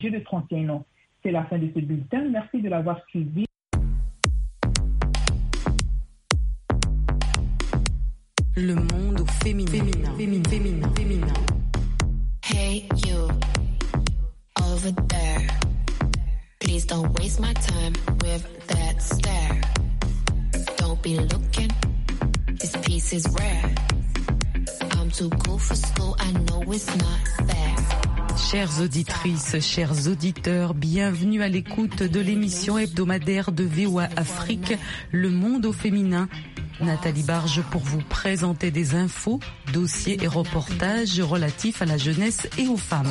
de 31 ans. C'est la fin de ce bulletin. Merci de l'avoir suivi. Le monde au féminin. Hey you, over there. Please don't waste my time with that stare. Don't be looking, this piece is rare. I'm too cool for school, I know it's not fair. Chères auditrices, chers auditeurs, bienvenue à l'écoute de l'émission hebdomadaire de VOA Afrique, Le Monde au féminin. Nathalie Barge pour vous présenter des infos, dossiers et reportages relatifs à la jeunesse et aux femmes.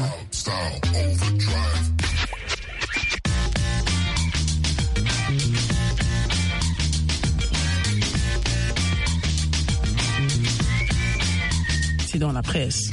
C'est dans la presse.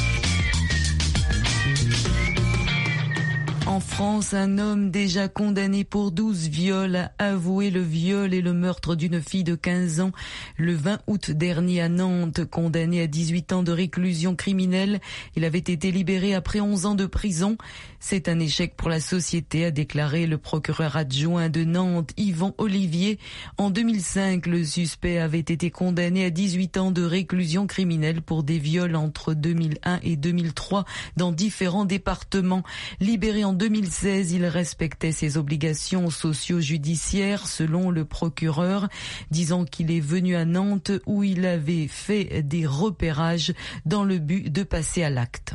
En France, un homme déjà condamné pour 12 viols a avoué le viol et le meurtre d'une fille de 15 ans le 20 août dernier à Nantes. Condamné à 18 ans de réclusion criminelle, il avait été libéré après 11 ans de prison. C'est un échec pour la société, a déclaré le procureur adjoint de Nantes, Yvan Olivier. En 2005, le suspect avait été condamné à 18 ans de réclusion criminelle pour des viols entre 2001 et 2003 dans différents départements. Libéré en 2016, il respectait ses obligations socio-judiciaires selon le procureur, disant qu'il est venu à Nantes où il avait fait des repérages dans le but de passer à l'acte.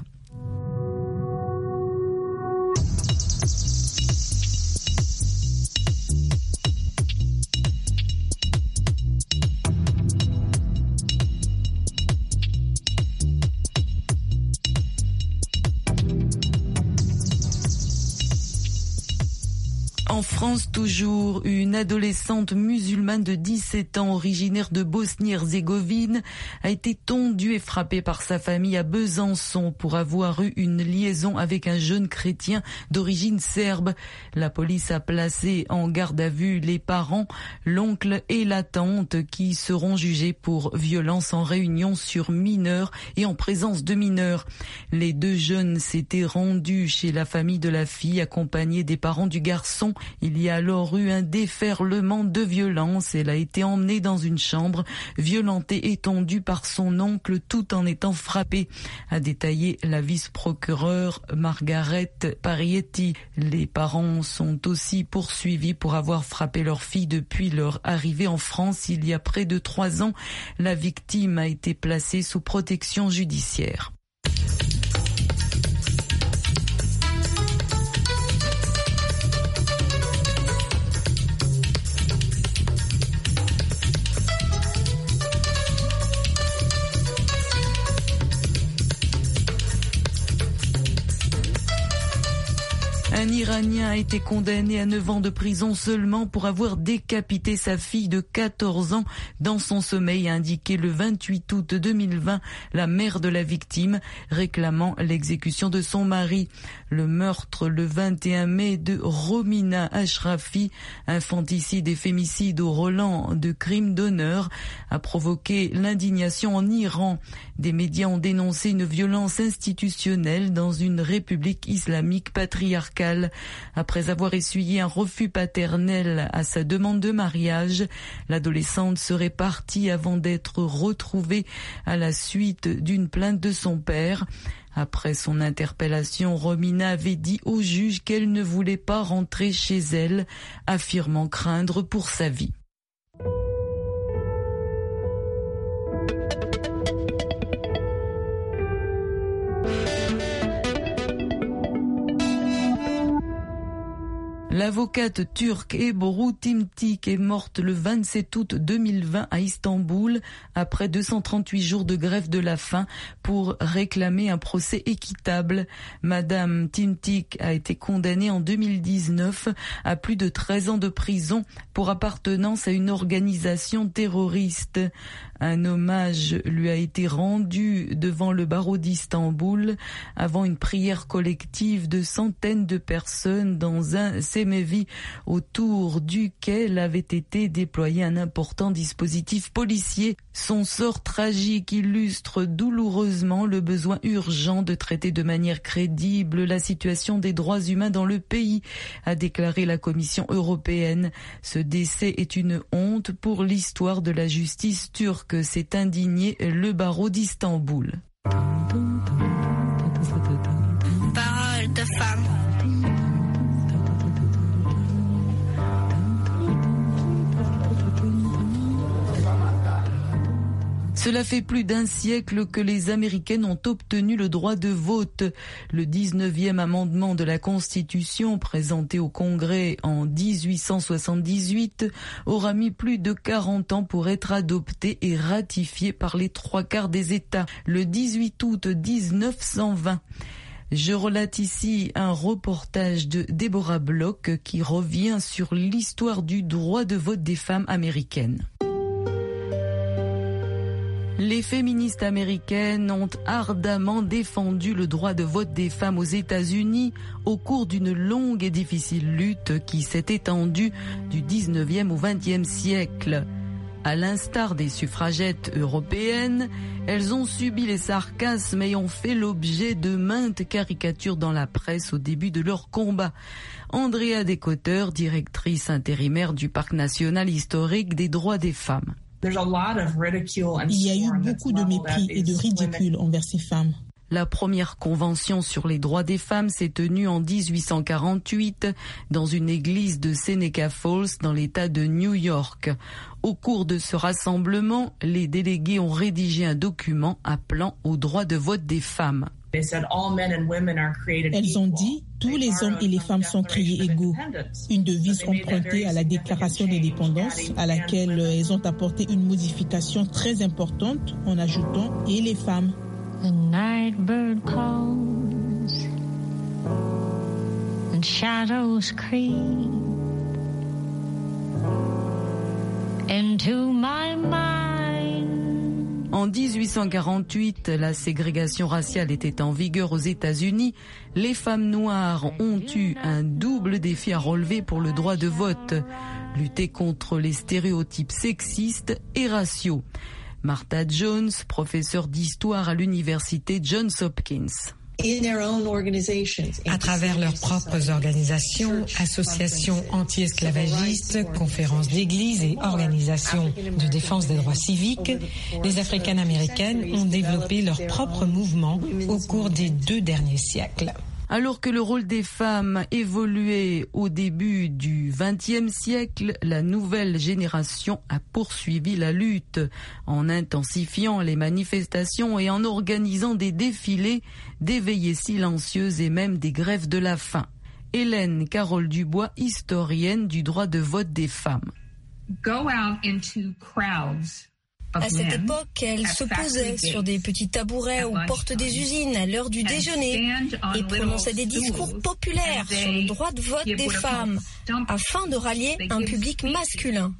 En France, toujours, une adolescente musulmane de 17 ans, originaire de Bosnie-Herzégovine, a été tondue et frappée par sa famille à Besançon pour avoir eu une liaison avec un jeune chrétien d'origine serbe. La police a placé en garde à vue les parents, l'oncle et la tante qui seront jugés pour violence en réunion sur mineurs et en présence de mineurs. Les deux jeunes s'étaient rendus chez la famille de la fille accompagnés des parents du garçon. Il y a alors eu un déferlement de violence. Elle a été emmenée dans une chambre, violentée et tondue par son oncle tout en étant frappée, a détaillé la vice-procureure Margaret Parietti. Les parents sont aussi poursuivis pour avoir frappé leur fille depuis leur arrivée en France il y a près de 3 ans. La victime a été placée sous protection judiciaire. Un Iranien a été condamné à 9 ans de prison seulement pour avoir décapité sa fille de 14 ans dans son sommeil, a indiqué le 28 août 2020 la mère de la victime, réclamant l'exécution de son mari. Le meurtre le 21 mai de Romina Ashrafi, infanticide et fémicide au Roland de crime d'honneur, a provoqué l'indignation en Iran. Des médias ont dénoncé une violence institutionnelle dans une république islamique patriarcale. Après avoir essuyé un refus paternel à sa demande de mariage, l'adolescente serait partie avant d'être retrouvée à la suite d'une plainte de son père. Après son interpellation, Romina avait dit au juge qu'elle ne voulait pas rentrer chez elle, affirmant craindre pour sa vie. L'avocate turque Ebru Timtik est morte le 27 août 2020 à Istanbul après 238 jours de grève de la faim pour réclamer un procès équitable. Madame Timtik a été condamnée en 2019 à plus de 13 ans de prison pour appartenance à une organisation terroriste. Un hommage lui a été rendu devant le barreau d'Istanbul avant une prière collective de centaines de personnes dans un cemevi autour duquel avait été déployé un important dispositif policier. Son sort tragique illustre douloureusement le besoin urgent de traiter de manière crédible la situation des droits humains dans le pays, a déclaré la Commission européenne. Ce décès est une honte pour l'histoire de la justice turque, s'est indigné le barreau d'Istanbul. Parole de femme. Cela fait plus d'un siècle que les Américaines ont obtenu le droit de vote. Le 19e amendement de la Constitution, présenté au Congrès en 1878, aura mis plus de 40 ans pour être adopté et ratifié par les 3/4 des États, le 18 août 1920. Je relate ici un reportage de Deborah Bloch qui revient sur l'histoire du droit de vote des femmes américaines. Les féministes américaines ont ardemment défendu le droit de vote des femmes aux États-Unis au cours d'une longue et difficile lutte qui s'est étendue du 19e au 20e siècle. À l'instar des suffragettes européennes, elles ont subi les sarcasmes et ont fait l'objet de maintes caricatures dans la presse au début de leur combat. Andrea Decotter, directrice intérimaire du Parc national historique des droits des femmes. Il y a eu beaucoup de mépris et de ridicule envers ces femmes. La première convention sur les droits des femmes s'est tenue en 1848 dans une église de Seneca Falls dans l'État de New York. Au cours de ce rassemblement, les délégués ont rédigé un document appelant au droit de vote des femmes. Elles ont dit « Tous les hommes et les femmes sont créés égaux », une devise empruntée à la déclaration d'indépendance à laquelle elles ont apporté une modification très importante en ajoutant « et les femmes ». The night bird calls and shadows creep into my mind. En 1848, la ségrégation raciale était en vigueur aux États-Unis. Les femmes noires ont eu un double défi à relever pour le droit de vote, lutter contre les stéréotypes sexistes et raciaux. Martha Jones, professeure d'histoire à l'université Johns Hopkins. À travers leurs propres organisations, associations anti-esclavagistes, conférences d'église et organisations de défense des droits civiques, les Africaines-Américaines ont développé leur propre mouvement au cours des 2 derniers siècles. Alors que le rôle des femmes évoluait au début du XXe siècle, la nouvelle génération a poursuivi la lutte en intensifiant les manifestations et en organisant des défilés, des veillées silencieuses et même des grèves de la faim. Hélène Carole Dubois, historienne du droit de vote des femmes. À cette époque, elles se posaient sur des petits tabourets aux portes des usines à l'heure du déjeuner et prononçaient des discours populaires sur le droit de vote des femmes afin de rallier un public masculin.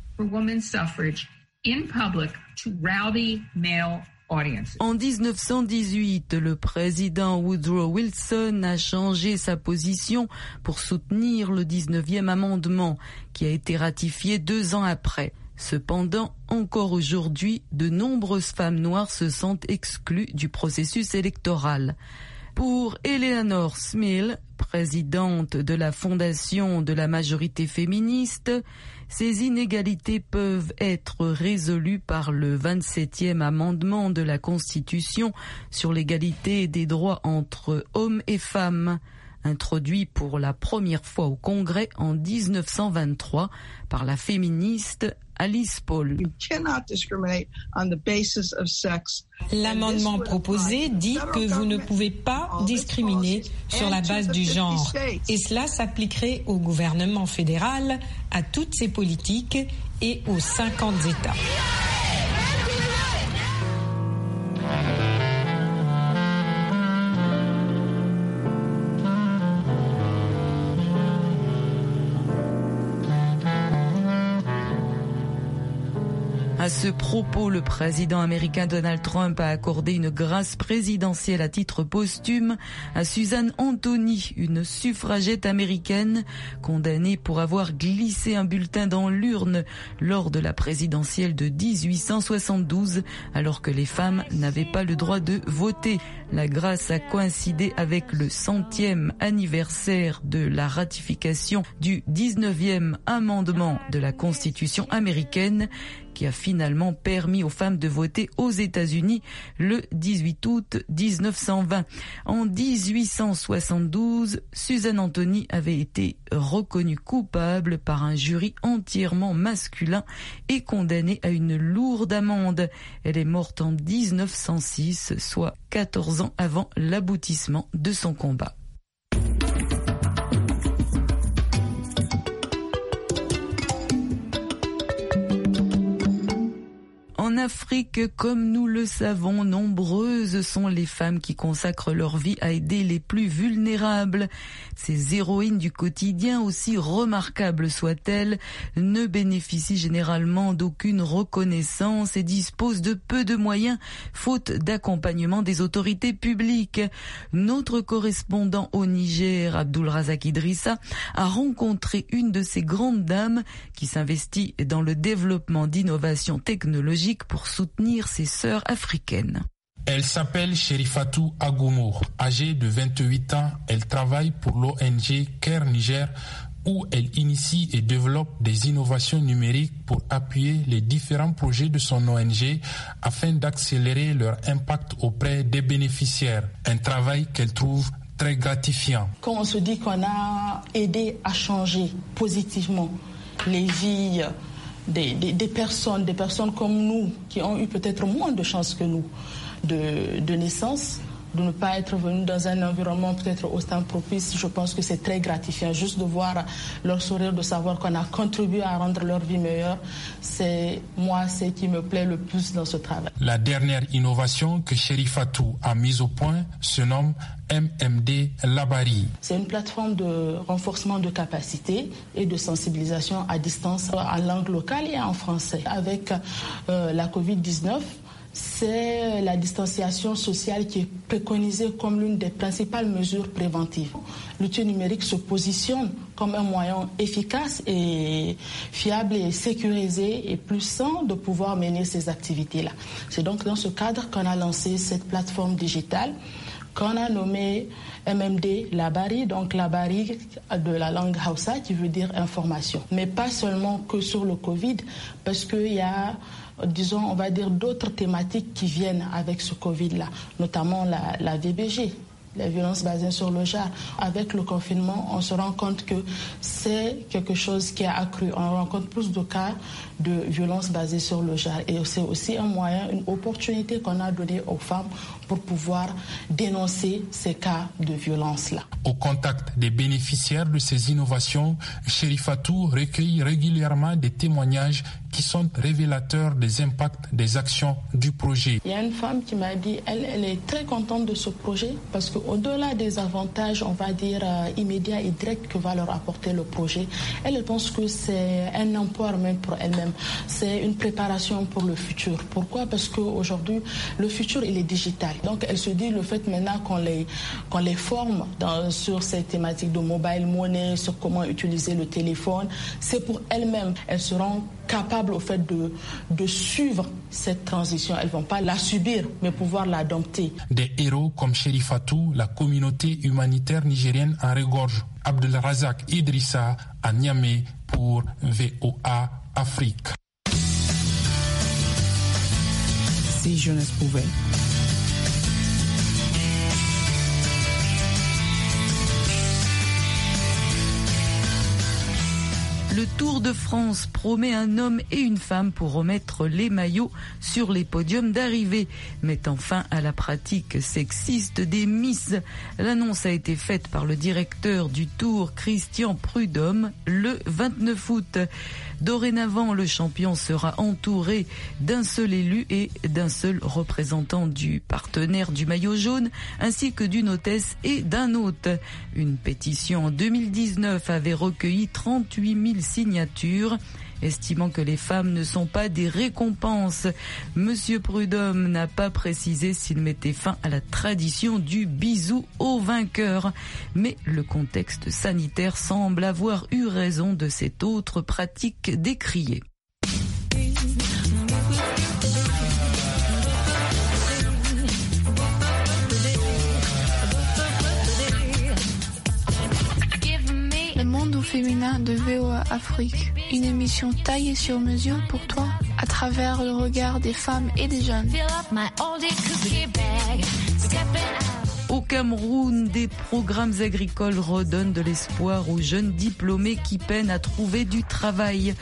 En 1918, le président Woodrow Wilson a changé sa position pour soutenir le 19e amendement qui a été ratifié 2 ans après. Cependant, encore aujourd'hui, de nombreuses femmes noires se sentent exclues du processus électoral. Pour Eleanor Smith, présidente de la Fondation de la majorité féministe, ces inégalités peuvent être résolues par le 27e amendement de la Constitution sur l'égalité des droits entre hommes et femmes, introduit pour la première fois au Congrès en 1923 par la féministe Alice Paul. L'amendement proposé dit que vous ne pouvez pas discriminer sur la base du genre. Et cela s'appliquerait au gouvernement fédéral, à toutes ses politiques et aux 50 États. À ce propos, le président américain Donald Trump a accordé une grâce présidentielle à titre posthume à Susan Anthony, une suffragette américaine condamnée pour avoir glissé un bulletin dans l'urne lors de la présidentielle de 1872, alors que les femmes n'avaient pas le droit de voter. La grâce a coïncidé avec le 100e anniversaire de la ratification du 19e amendement de la Constitution américaine qui a finalement permis aux femmes de voter aux États-Unis le 18 août 1920. En 1872, Susan Anthony avait été reconnue coupable par un jury entièrement masculin et condamnée à une lourde amende. Elle est morte en 1906, soit 14 ans avant l'aboutissement de son combat. En Afrique, comme nous le savons, nombreuses sont les femmes qui consacrent leur vie à aider les plus vulnérables. Ces héroïnes du quotidien, aussi remarquables soient-elles, ne bénéficient généralement d'aucune reconnaissance et disposent de peu de moyens, faute d'accompagnement des autorités publiques. Notre correspondant au Niger, Abdulrazak Idrissa, a rencontré une de ces grandes dames qui s'investit dans le développement d'innovations technologiques pour soutenir ses sœurs africaines. Elle s'appelle Cherifatou Agoumour. Âgée de 28 ans, elle travaille pour l'ONG Care Niger où elle initie et développe des innovations numériques pour appuyer les différents projets de son ONG afin d'accélérer leur impact auprès des bénéficiaires. Un travail qu'elle trouve très gratifiant. Quand on se dit qu'on a aidé à changer positivement les vies des personnes comme nous, qui ont eu peut-être moins de chance que nous de naissance, de ne pas être venus dans un environnement peut-être autant propice, je pense que c'est très gratifiant. Juste de voir leur sourire, de savoir qu'on a contribué à rendre leur vie meilleure, c'est ce qui me plaît le plus dans ce travail. La dernière innovation que Cherifatou a mise au point se nomme MMD Labari. C'est une plateforme de renforcement de capacité et de sensibilisation à distance en langue locale et en français. Avec la Covid-19, c'est la distanciation sociale qui est préconisée comme l'une des principales mesures préventives. L'outil numérique se positionne comme un moyen efficace et fiable et sécurisé et plus sain de pouvoir mener ces activités-là. C'est donc dans ce cadre qu'on a lancé cette plateforme digitale qu'on a nommée MMD Labari, donc Labari de la langue Hausa qui veut dire information. Mais pas seulement que sur le Covid, parce qu'il y a, disons, on va dire d'autres thématiques qui viennent avec ce Covid-là, notamment la VBG, la violence basée sur le genre. Avec le confinement, on se rend compte que c'est quelque chose qui a accru. On rencontre plus de cas de violence basée sur le genre. Et c'est aussi un moyen, une opportunité qu'on a donnée aux femmes pour pouvoir dénoncer ces cas de violence-là. Au contact des bénéficiaires de ces innovations, Cherifatou recueille régulièrement des témoignages qui sont révélateurs des impacts des actions du projet. Il y a une femme qui m'a dit, elle est très contente de ce projet parce qu'au-delà des avantages, on va dire, immédiats et directs que va leur apporter le projet, elle pense que c'est un empowerment pour elle-même. C'est une préparation pour le futur. Pourquoi? Parce qu'aujourd'hui, le futur, il est digital. Donc, elle se dit, le fait maintenant qu'on les forme sur ces thématiques de mobile money, sur comment utiliser le téléphone, c'est pour elles-mêmes. Elles seront capables au fait de suivre cette transition. Elles ne vont pas la subir, mais pouvoir l'adopter. Des héros comme Cherifatou, la communauté humanitaire nigérienne en regorge. Abdulrazak Idrissa à Niamey pour VOA Afrique. Si jeunesse pouvait. Le Tour de France promet un homme et une femme pour remettre les maillots sur les podiums d'arrivée, mettant fin à la pratique sexiste des Miss. L'annonce a été faite par le directeur du Tour, Christian Prudhomme, le 29 août. Dorénavant, le champion sera entouré d'un seul élu et d'un seul représentant du partenaire du maillot jaune, ainsi que d'une hôtesse et d'un hôte. Une pétition en 2019 avait recueilli 38 000 signatures estimant que les femmes ne sont pas des récompenses. Monsieur Prudhomme n'a pas précisé s'il mettait fin à la tradition du bisou au vainqueur. Mais le contexte sanitaire semble avoir eu raison de cette autre pratique décriée. Le monde au féminin de VOA Afrique, une émission taillée sur mesure pour toi à travers le regard des femmes et des jeunes. Au Cameroun, des programmes agricoles redonnent de l'espoir aux jeunes diplômés qui peinent à trouver du travail.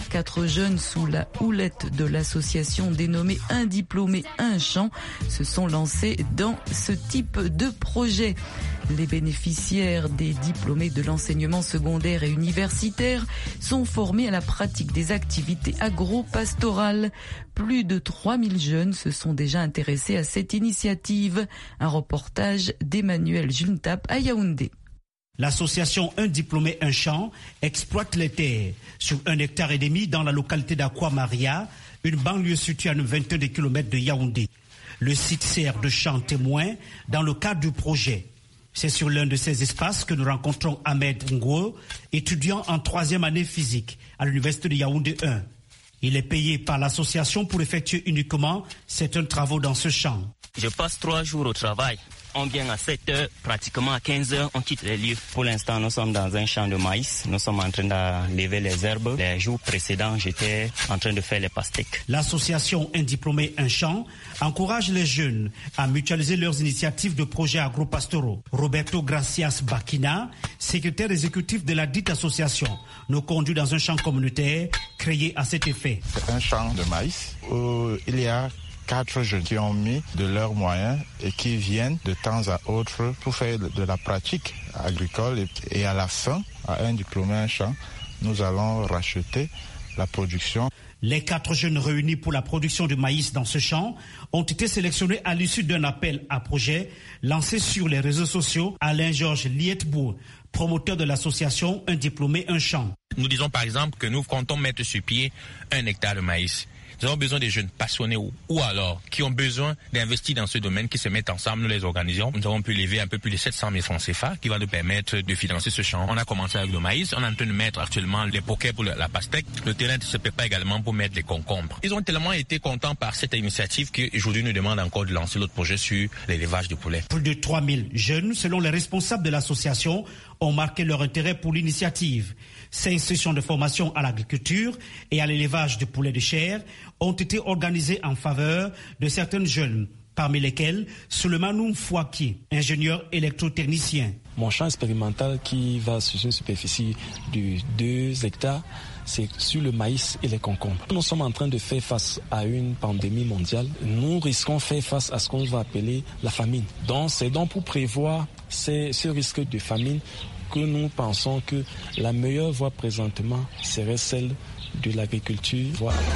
4 jeunes sous la houlette de l'association dénommée Un diplômé, un champ se sont lancés dans ce type de projet. Les bénéficiaires des diplômés de l'enseignement secondaire et universitaire sont formés à la pratique des activités agro-pastorales. Plus de 3000 jeunes se sont déjà intéressés à cette initiative. Un reportage d'Emmanuel Juntap à Yaoundé. L'association Un diplômé, un champ exploite les terres sur 1,5 hectare dans la localité d'Akwa-Maria, une banlieue située à une vingtaine de kilomètres de Yaoundé. Le site sert de champ témoin dans le cadre du projet. C'est sur l'un de ces espaces que nous rencontrons Ahmed Ngo, étudiant en 3e année physique à l'université de Yaoundé 1. Il est payé par l'association pour effectuer uniquement certains travaux dans ce champ. Je passe 3 jours au travail. On vient à 7 heures, pratiquement à 15 heures, on quitte les lieux. Pour l'instant, nous sommes dans un champ de maïs. Nous sommes en train d'enlever les herbes. Les jours précédents, j'étais en train de faire les pastèques. L'association Un diplômé, un champ encourage les jeunes à mutualiser leurs initiatives de projets agro-pastoraux. Roberto Gracias Bakina, secrétaire exécutif de la dite association, nous conduit dans un champ communautaire créé à cet effet. C'est un champ de maïs où il y a 4 jeunes qui ont mis de leurs moyens et qui viennent de temps à autre pour faire de la pratique agricole. Et à la fin, à Un diplômé, un champ, nous allons racheter la production. Les 4 jeunes réunis pour la production de maïs dans ce champ ont été sélectionnés à l'issue d'un appel à projet lancé sur les réseaux sociaux. Alain-Georges Lietbourg, promoteur de l'association Un diplômé, un champ. Nous disons par exemple que nous comptons mettre sur pied 1 hectare de maïs. Nous avons besoin des jeunes passionnés ou alors qui ont besoin d'investir dans ce domaine, qui se mettent ensemble, nous les organisons. Nous avons pu lever un peu plus de 700 000 francs CFA qui va nous permettre de financer ce champ. On a commencé avec le maïs, on est en train de mettre actuellement les poquets pour la pastèque. Le terrain se prépare également pour mettre les concombres. Ils ont tellement été contents par cette initiative qu'aujourd'hui nous demandent encore de lancer l'autre projet sur l'élevage de poulets. Plus de 3000 jeunes, selon les responsables de l'association, ont marqué leur intérêt pour l'initiative. 5 sessions de formation à l'agriculture et à l'élevage de poulets de chair ont été organisées en faveur de certaines jeunes, parmi lesquelles Souleymane Fouaki, ingénieur électrotechnicien. Mon champ expérimental qui va sur une superficie de 2 hectares, c'est sur le maïs et les concombres. Nous sommes en train de faire face à une pandémie mondiale. Nous risquons de faire face à ce qu'on va appeler la famine. Donc c'est donc pour prévoir ce risque de famine que nous pensons que la meilleure voie présentement serait celle de l'agriculture.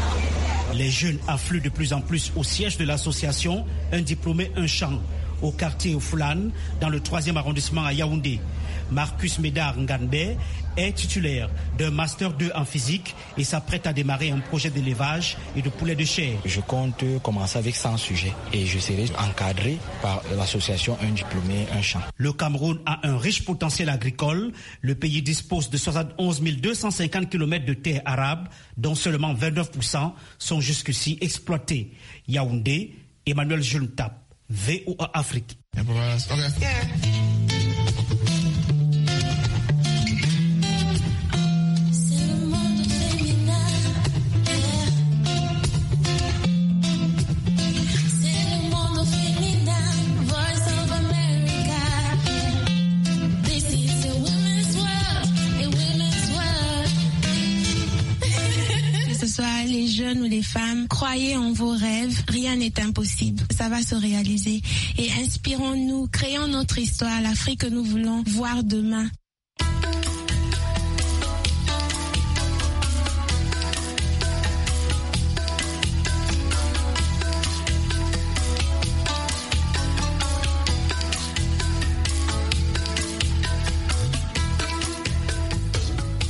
Les jeunes affluent de plus en plus au siège de l'association Un diplômé, un champ, au quartier Oufoulan, dans le 3e arrondissement à Yaoundé. Marcus Médard Nganbe est titulaire d'un Master 2 en physique et s'apprête à démarrer un projet d'élevage et de poulets de chair. Je compte commencer avec 100 sujets et je serai encadré par l'association Un diplômé, un champ. Le Cameroun a un riche potentiel agricole. Le pays dispose de 71 250 km de terres arables, dont seulement 29% sont jusqu'ici exploités. Yaoundé, Emmanuel Juntap, VOA Afrique. Les jeunes ou les femmes, croyez en vos rêves, rien n'est impossible, ça va se réaliser. Et inspirons-nous, créons notre histoire, l'Afrique que nous voulons voir demain.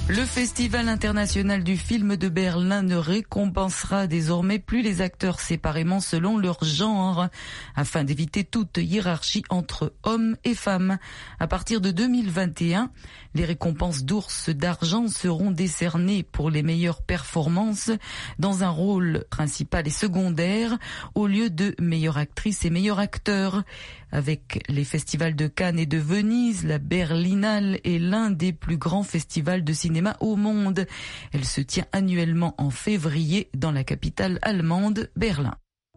Le Festival international du film de Berlin ne récompensera désormais plus les acteurs séparément selon leur genre, afin d'éviter toute hiérarchie entre hommes et femmes. À partir de 2021, les récompenses d'Ours d'argent seront décernées pour les meilleures performances dans un rôle principal et secondaire, au lieu de meilleure actrice et meilleur acteur. Avec les festivals de Cannes et de Venise, la Berlinale est l'un des plus grands festivals de cinéma au monde. Elle se tient annuellement en février dans la capitale allemande, Berlin.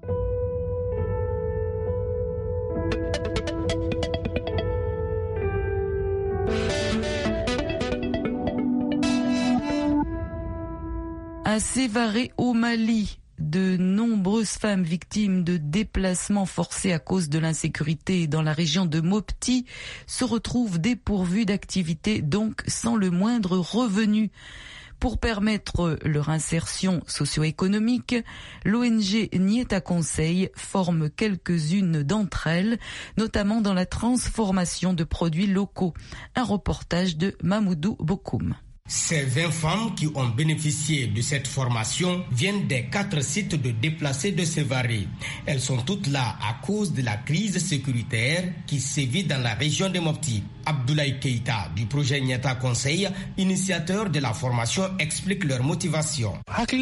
À Sévaré au Mali, de nombreuses femmes victimes de déplacements forcés à cause de l'insécurité dans la région de Mopti se retrouvent dépourvues d'activité, donc sans le moindre revenu. Pour permettre leur insertion socio-économique, l'ONG Nieta Conseil forme quelques-unes d'entre elles, notamment dans la transformation de produits locaux. Un reportage de Mamoudou Bokoum. Ces 20 femmes qui ont bénéficié de cette formation viennent des 4 sites de déplacés de Sévaré. Elles sont toutes là à cause de la crise sécuritaire qui sévit dans la région de Mopti. Abdoulaye Keïta du projet Nieta Conseil, initiateur de la formation, explique leur motivation.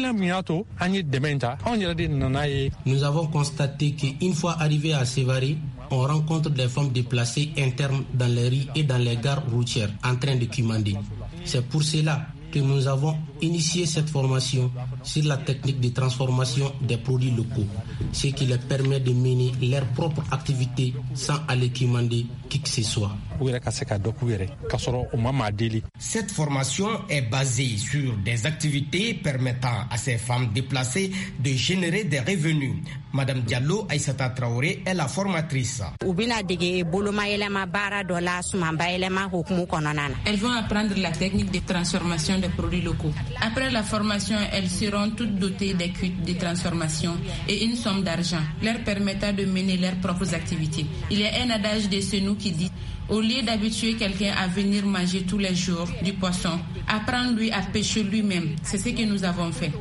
Nous avons constaté qu'une fois arrivés à Sévaré, on rencontre des femmes déplacées internes dans les rues et dans les gares routières en train de quémander. C'est pour cela que nous avons initié cette formation sur la technique de transformation des produits locaux, ce qui leur permet de mener leur propre activité sans aller quémander qui que ce soit. Cette formation est basée sur des activités permettant à ces femmes déplacées de générer des revenus. Madame Diallo Aïssata Traoré est la formatrice. Elles vont apprendre la technique de transformation des produits locaux. Après la formation, elles seront toutes dotées des kits de transformation et une somme d'argent leur permettant de mener leurs propres activités. Il y a un adage de chez nous qui dit: au lieu d'habituer quelqu'un à venir manger tous les jours du poisson, apprends-lui à pêcher lui-même. C'est ce que nous avons fait.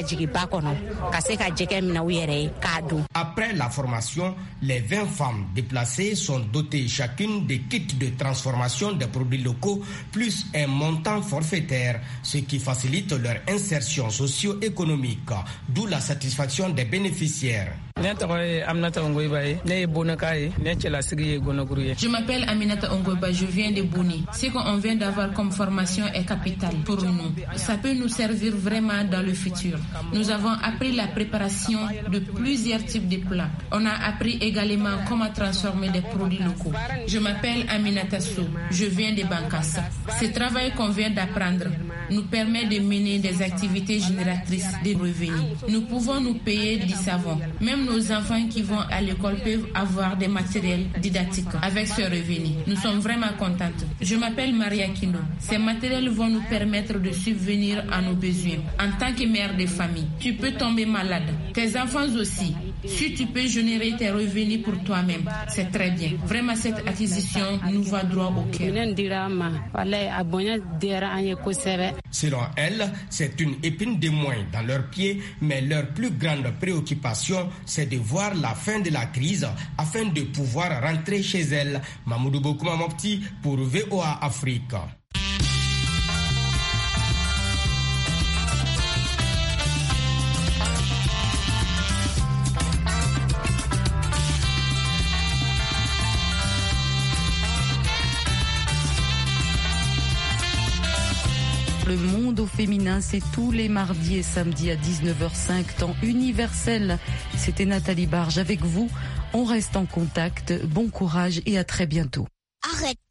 Après la formation, les 20 femmes déplacées sont dotées chacune des kits de transformation des produits locaux plus un montant forfaitaire, ce qui facilite leur insertion socio-économique, d'où la satisfaction des bénéficiaires. Je m'appelle Aminata Ongoba, je viens de Bouni. Ce qu'on vient d'avoir comme formation est capital pour nous. Ça peut nous servir vraiment dans le futur. Nous avons appris la préparation de plusieurs types de plats. On a appris également comment transformer des produits locaux. Je m'appelle Aminata Sou, je viens de Bankas. Ce travail qu'on vient d'apprendre nous permet de mener des activités génératrices de revenus. Nous pouvons nous payer du savon. Même nos enfants qui vont à l'école peuvent avoir des matériels didactiques avec ce revenu. Nous sommes vraiment contentes. Je m'appelle Maria Kino. Ces matériels vont nous permettre de subvenir à nos besoins. En tant que mère de famille, tu peux tomber malade. Tes enfants aussi. Si tu peux générer tes revenus pour toi-même, c'est très bien. Vraiment, cette acquisition nous va droit au cœur. Selon elle, c'est une épine de moins dans leurs pieds, mais leur plus grande préoccupation, c'est de voir la fin de la crise afin de pouvoir rentrer chez elles. Mamoudou Bokouma Mopti pour VOA Afrique. Le monde au féminin, c'est tous les mardis et samedis à 19h05, temps universel. C'était Nathalie Barge avec vous. On reste en contact. Bon courage et à très bientôt. Arrête.